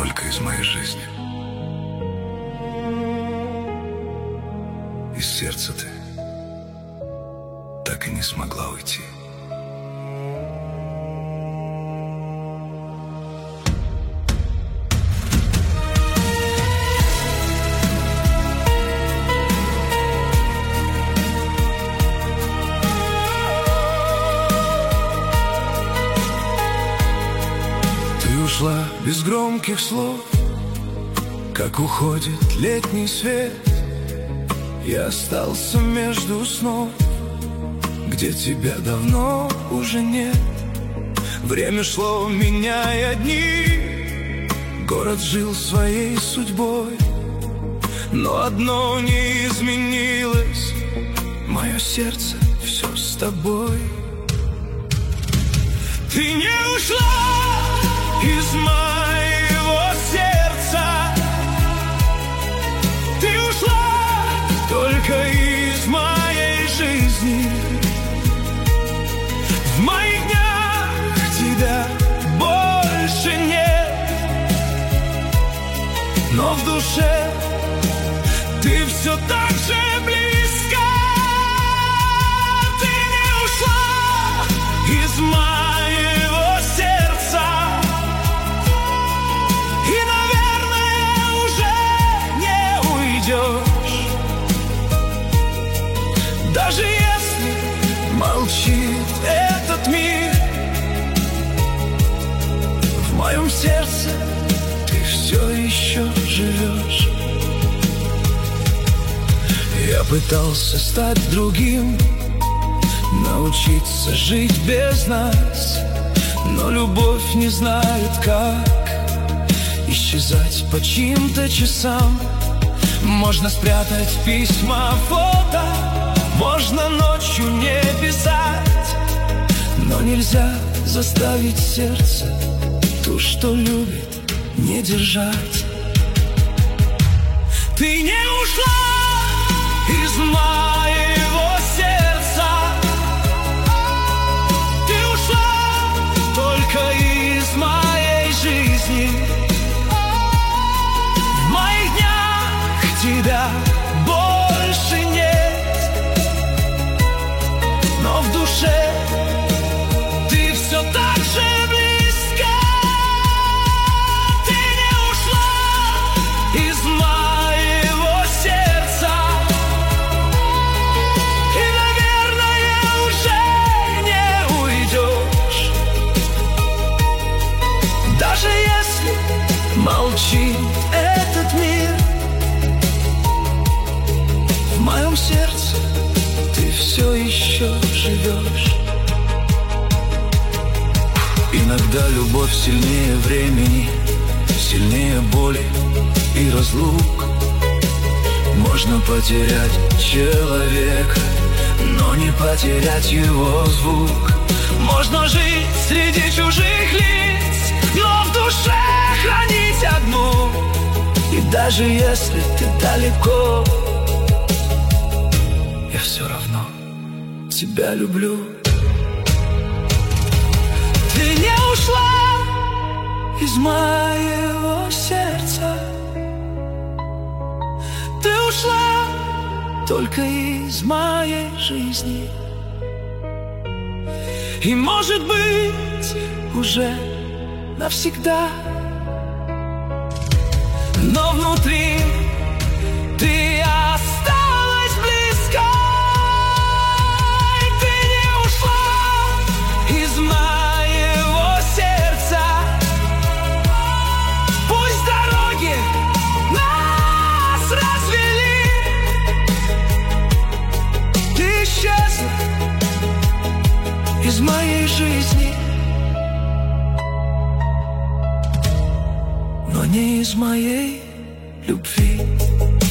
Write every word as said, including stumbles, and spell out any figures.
только из моей жизни. Из сердца ты так и не смогла уйти. Ушла без громких слов, как уходит летний свет. Я остался между снов, где тебя давно уже нет. Время шло, меняя дни, город жил своей судьбой. Но одно не изменилось: мое сердце все с тобой. Ты не ушла из моего сердца, ты ушла только из моей жизни. В моих днях тебя больше нет, но в душе ты все так же близка. Ты не ушла из моего сердца, даже если молчит этот мир. В моем сердце ты все еще живешь. Я пытался стать другим, научиться жить без нас, но любовь не знает, как исчезать по чьим-то часам. Можно спрятать письма, фото, можно ночью не писать, но нельзя заставить сердце ту, что любит, не держать. Ты не ушла из моего сердца, ты ушла только из моей жизни. В моих днях тебя больше нет, но в душе ты все так же близка. Ты не ушла из моего сердца, и, наверное, уже не уйдешь. Даже если молчит этот мир, в моем сердце ты все еще живешь. Иногда любовь сильнее времени, сильнее боли и разлук. Можно потерять человека, но не потерять его звук. Можно жить среди чужих лиц, но в душе хранить одну. И даже если ты далеко, я все равно тебя люблю. Ты не ушла из моего сердца, ты ушла только из моей жизни. И, может быть, уже навсегда, но внутри ты осталась близко. И ты не ушла из моего сердца. Пусть дороги нас развели, ты исчезла из моей жизни, но не из моей любви.